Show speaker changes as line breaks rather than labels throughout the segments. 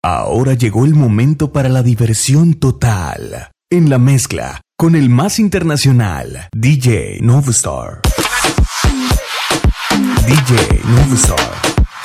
Ahora llegó el momento para la diversión total. En la mezcla, con el más internacional, DJ Novastar. DJ Novastar.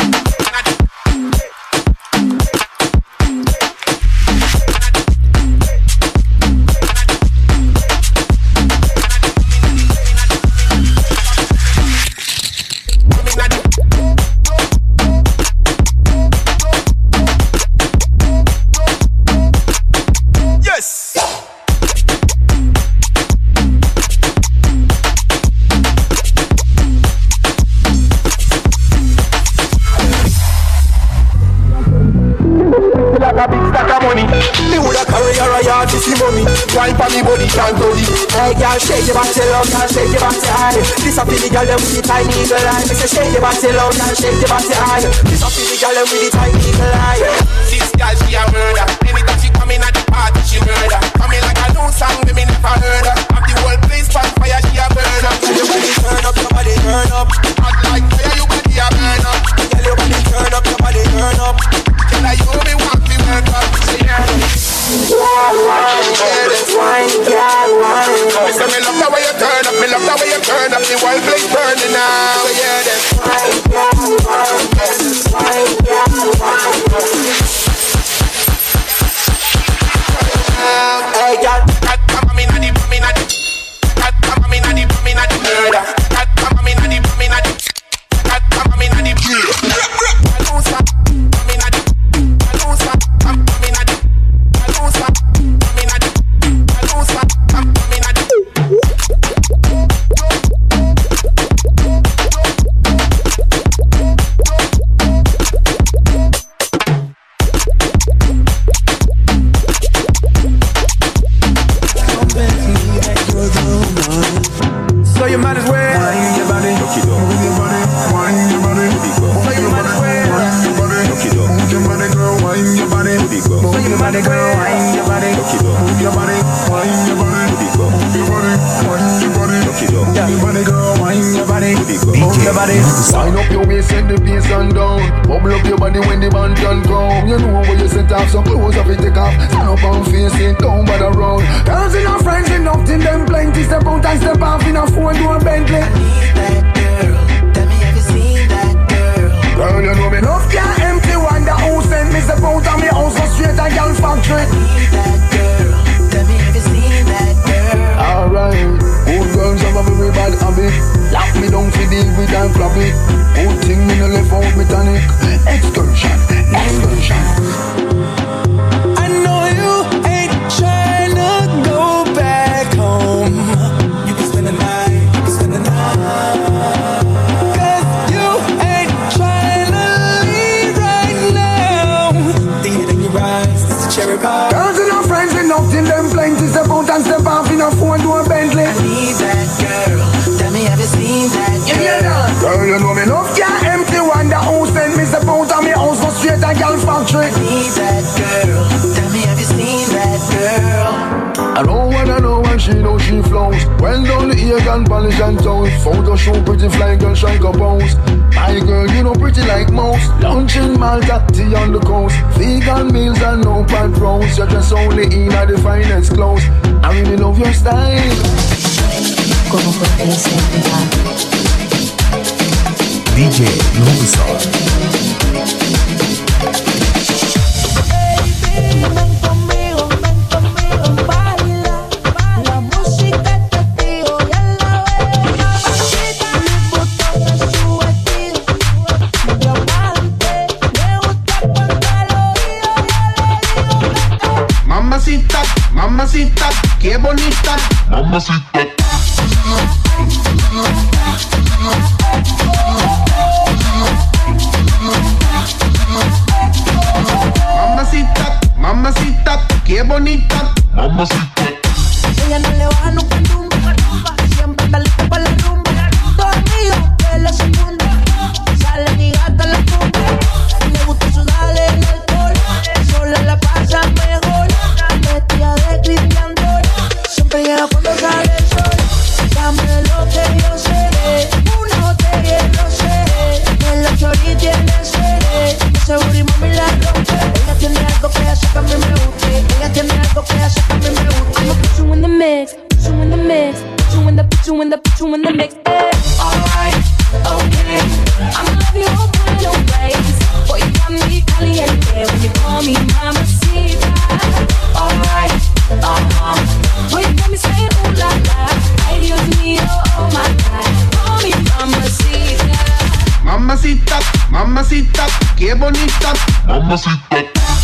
Wine for me body can't go deep. Hey girl, shake your body low, girl, shake your body high. This a for the girl them with the tiny eagle eye. Me say shake your body low, girl, shake your body high. This a for the girl them with the tiny eagle eye. This girl she a murder. Anytime she come in at the party she murder. Coming like a new song me never heard her. Have the whole place on fire she a burn up. Girl your body turn up, your body turn up. Hot like fire, your body a burn up. Girl your body turn up, your body turn up. Girl I you me want me work up. Say yeah. Wine, girl, wine. Me love the way you turn up, me love the way you turn up. The whole place burning now. So yeah, that's wine, girl, wine. Wine, girl, wine. Hey, girl, come in at the, come in at the, come in at the, come in at the murder. Come in at the, come in at the, come in at the. I don't stop. Come in at the, I don't stop. Come in at the, I don't stop. Come in at the, I don't stop. Come in at the. So you might as well wine your body, move your body, wine your body. So you might as well wine your body, move your body, girl, wine your body. So you might as well wine your body, move your body, wine your body, move your body, wine your body. Move your body, girl, wine your body, move your body. Wind up your waist, set the pace and down. Bubble up your body when the band can come. You know where you set off, so close up it take off. Stand up and face it, down by the road. Girls and our friends enough till them plenty. Step out and step off in a phone to a Bentley. I need that girl. Tell me, have you seen that girl? Girl, you know me love can't empty. Wonder who sent me step out of me house so straight a girl factory. I need that girl. Tell me, have you seen that girl? Alright, good girls have a very bad habit. Lock me down for deal with and flop it. Good thing me no left out with tonic. Excursion, excursion. I know you ain't trying to go back home. You can spend the night, you can spend the night. Cause you ain't trying to leave right now. Think it in your eyes, it's a cherry pie. Girls and our friends enough till them plenty. Step out and step off in a phone to a Bentley. I need that girl. Tell me, have you seen that girl? Yeah, girl, you know me love can't empty. Wonder who sent me step out of me house so straight a girl factory. I need that girl. Tell me, have you seen that girl? I know when she know she flows. Well done the ear and polish and toes. Photo shoot pretty fly girl strike a pose. My girl, you know pretty like most. Lunch in Malta, tea on the coast. Vegan meals and no bad roast. You dress only in at the finest clothes. I really love your style.
Como porque siempre
DJ Novastar.
Mamacita, mamacita, qué bonita. Mamacita. Mamacita, mamacita, qué bonita. Mamacita.
Ella no le baja nunca nunca. Siempre está lista para la rumba. Dormido de la segunda. Sale mi gata en la tumba. Le gusta sudarle en el alcohol. Sola la pasa mejor. Vestida de Christian Dior. Siempre llega cuando sale el sol. Dame lo que yo sé. Una botella de rosé. En la chori tiene sede. Ese booty mami la rompe. Ella tiene
when you call me mamacita. Alright, boy, you got me saying ooh la la. Ay, Dios mío, oh my God. Call me mamacita.
Mamacita, mamacita, qué bonita. Mamacita.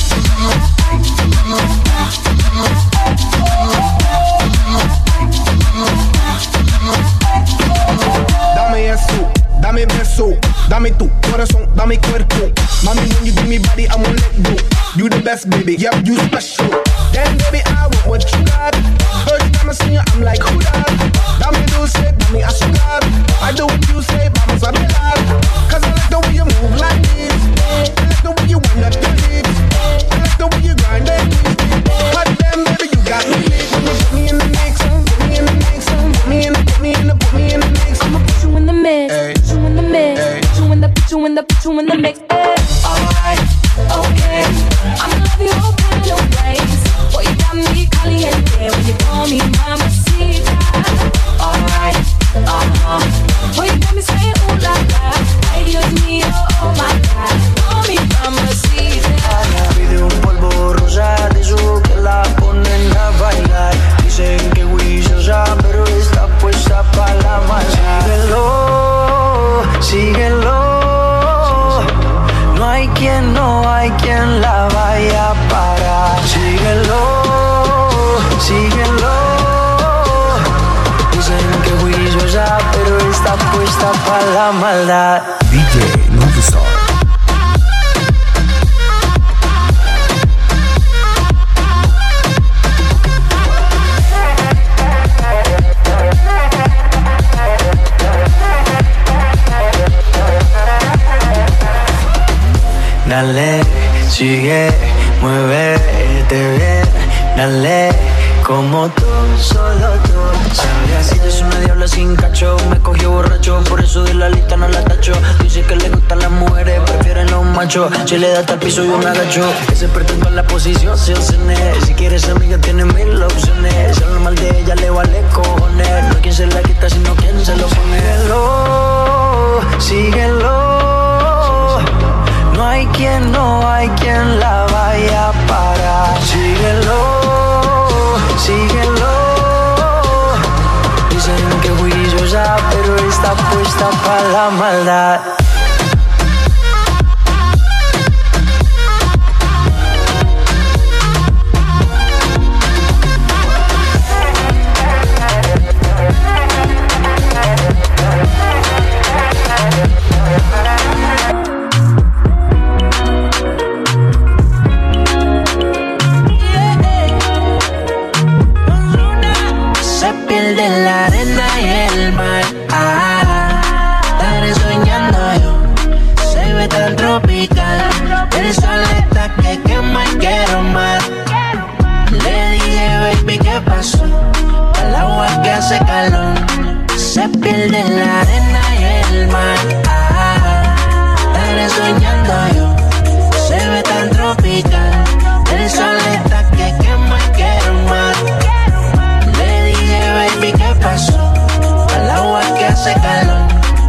Dame eso, dame beso, dame tu corazón, dame cuerpo. Mami, when you give me body, I won't let go. You the best, baby, yep, you special. Then, baby, I want what you got. First time I see you, I'm like, who that? Dame dulce, dame azúcar. I do what you say, vamos a bailar. Cause I like the way you move like this. I like the way you wind up your hips. I like the way you grind and twist it. Hot damn, baby, you got me lit. Put me in the mix, put me in the mix, put me in the mix.
I'ma put you in the mix, put you in the mix, put you in the mix. Alright, okay. I'ma love you all kind of ways. Boy, you got me caliente when you call me mamacita. Alright, boy, you got me saying ooh la la. Ay, Dios mío, oh my God. Call me mamacita.
Pide un polvo rosa de esos que la ponen a bailar. Dicen que juiciosa, pero está puesta pa' la maldad. Síguelo. No hay quien la vaya a parar. Síguelo. Dicen que juiciosa, pero está puesta pa' la maldad.
DJ Novestar.
Dale, sigue, muévete bien. Dale, como tú, solo tú. Sabes, ella es una diabla sin cacho. Me cogió borracho, por eso de la lista no la tacho. Dice que le gustan las mujeres, prefieren los machos. Si le da hasta el piso yo me agacho. Que se perturba en la posición, se ocene. Si quieres amiga tiene mil opciones. Si habla mal de ella le vale cojones. No hay quien se la quita sino quien se lo pone. Síguelo. No hay quien la vaya a parar. Síguelo. Dicen que juiciosa, pero está puesta pa' la maldad.
De la arena y el mar, estaré soñando yo. Se ve tan tropical, el sol está que quema y quiero más. Le dije baby qué pasó, el agua que hace calor se pierde en la arena y el mar. Estaré soñando yo, se ve tan tropical, el sol está que quema y quiero más. Baby, ¿qué pasó? El agua que hace calor.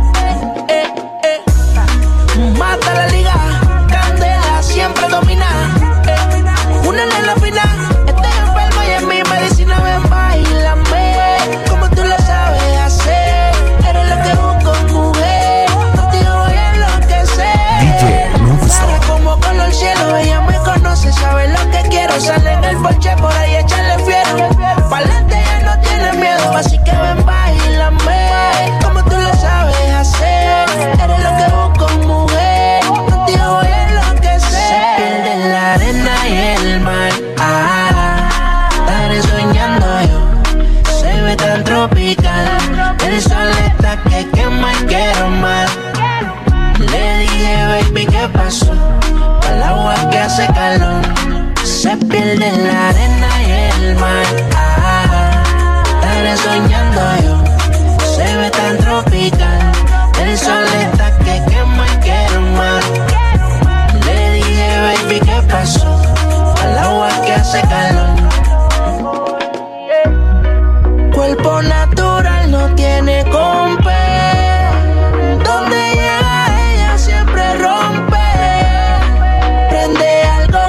Mata la liga, candela siempre domina. Una nena fina, estoy enfermo y es mi medicina. Ven, bailame, como tú lo sabes hacer. Eres lo que busco, mujer. Contigo voy a enloquecer.
DJ Novestar.
Como color cielo, ella me conoce, sabe lo que quiero. Sale en el porche, por ahí echarle fiero. Pa'lante ya no tiene miedo, así que ven, bailame, como tú lo sabes hacer. Eres lo que busco, mujer, contigo voy a enloquecer. Se pierde en la arena y el mar, estaré soñando yo. Se ve tan tropical, el sol está que quema y quiero más. Le dije, baby, ¿qué pasó? El agua que hace calor se pierde en la arena y el mar. Estaré soñando yo, se ve tan tropical, el sol está que quema y quiero más. Le dije, baby, ¿qué pasó? El agua que hace calor. Cuerpo natural no tiene compe. Donde llega ella siempre rompe. Prende algo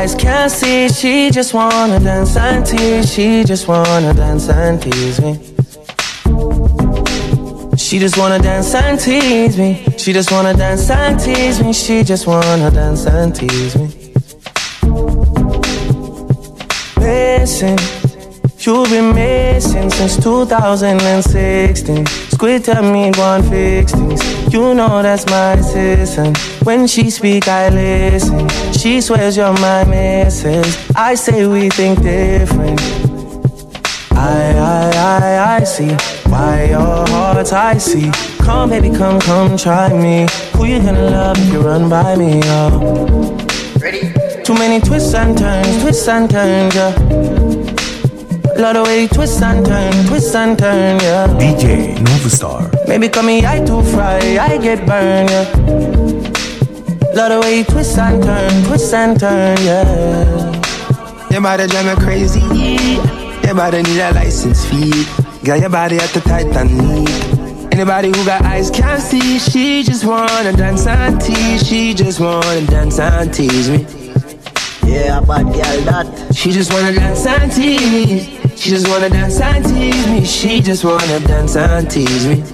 eyes can't see. She just wanna dance and tease. She just wanna dance and tease me. She just wanna dance and tease me. She just wanna dance and tease me. She just wanna dance and tease me. Listen, you've been missing since 2016. Squid tell me one fix things. You know that's my assistant. When she speak, I listen. She swears you're my missus. I say we think different. I see why your heart's icy. Come baby, come try me. Who you gonna love if you run by me, oh? Ready? Too many twists and turns, yeah. Love the way you twist and turn, yeah.
DJ Novastar.
Maybe call me I too fry, I get burned, yeah. Love the way you twist and turn, yeah.
Your body drive me crazy. Your body need a license fee. Got your body at the Titanic. Anybody who got eyes can't see. She just wanna dance and tease. She just wanna dance and tease me.
Yeah, bad girl that.
She just wanna dance and tease. She just wanna dance and tease me. She just wanna dance and tease me.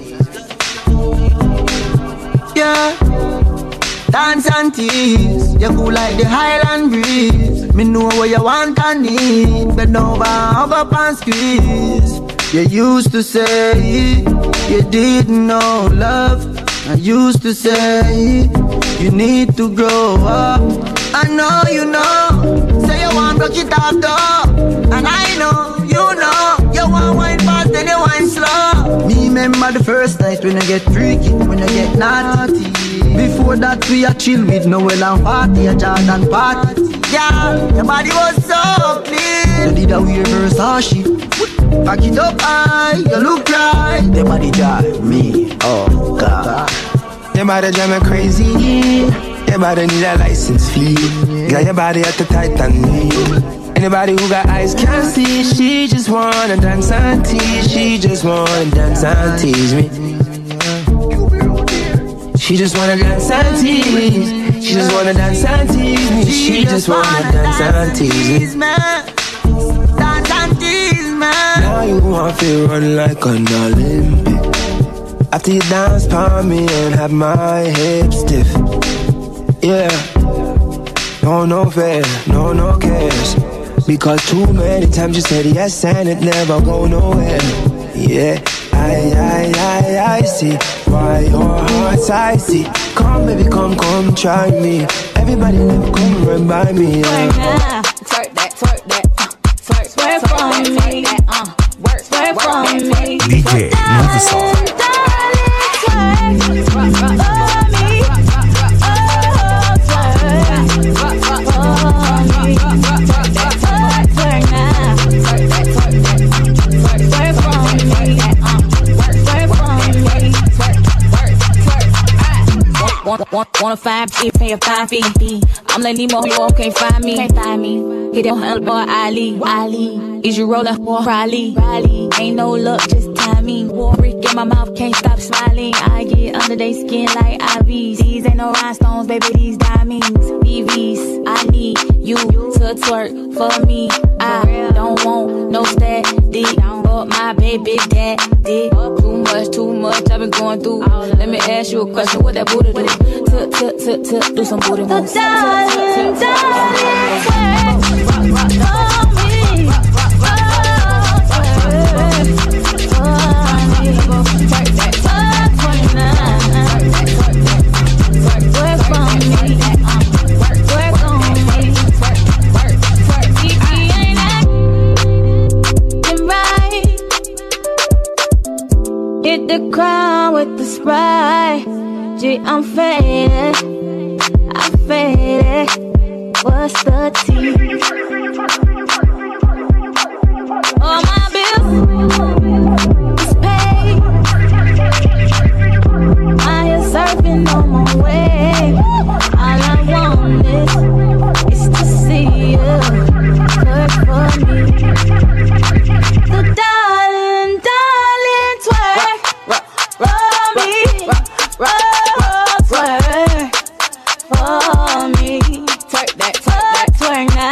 Yeah, dance and tease. You cool like the Highland breeze. Me know what you want and need. Bend over, hug up and squeeze. You used to say you didn't know love. I used to say you need to grow up. I know you know. Say you want broke it off though. And I know, you know. You want wine fast and you wine slow. Me remember the first night when I get freaky, when I get naughty. Before that we a chill with Noel and party, a Jordan party. Yeah, your body was so clean. You did a weird Versace. Back it up high, you look right. Your body drive me, oh God.
Your body drive me crazy. Your body need a license fee. Got your body at the Titanic. Anybody who got eyes can't see. She just wanna dance and tease. She just wanna dance and tease me. She just wanna dance and tease. She just wanna dance and tease me. She just wanna dance and tease me.
Dance and tease me.
Now you want to run like an Olympic. After you dance for me and have my hips stiff. Yeah, no fair, no cares. Because too many times you said yes and it never go nowhere. Yeah, I see why your heart's icy. Come baby, come try me. Everybody never come run by me.
Twerk that, twerk from me. Work from me.
DJ Novastar.
Wanna find me, pay a fine fee. I'm like Nemo, you all can't find me. Hit it on boy Ali. Is you rolling for Riley? Ain't no luck, just timing. Brick in my mouth, can't stop smiling. I get under they skin like IVs. These ain't no rhinestones, baby, these diamonds. BVs, I need you to twerk for me. I don't want no static, but my baby daddy. Too much, I've been going through. Let me ask you a question, what that booty do? Do some booty moves. Darling, hit the crown with the Sprite. Gee, I'm faded. What's the tea? All my bills is paid. I am surfing on my wave. All I want is to see you work for me. So darling, twerk for me. Twerk for me. Twerk now.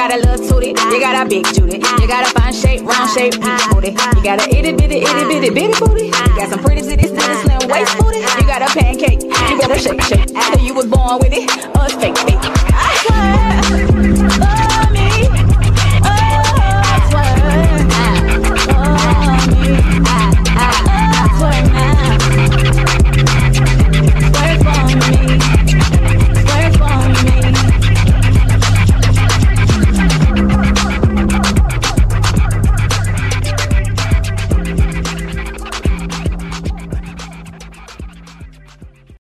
got a little tootie, you got a big Judy. You got a fine shape, round shape, peach booty. You got a itty bitty bitty booty. You got some pretty titties, slim waist booty. You got a pancake, you better shake. So you was born with it, or it's fake.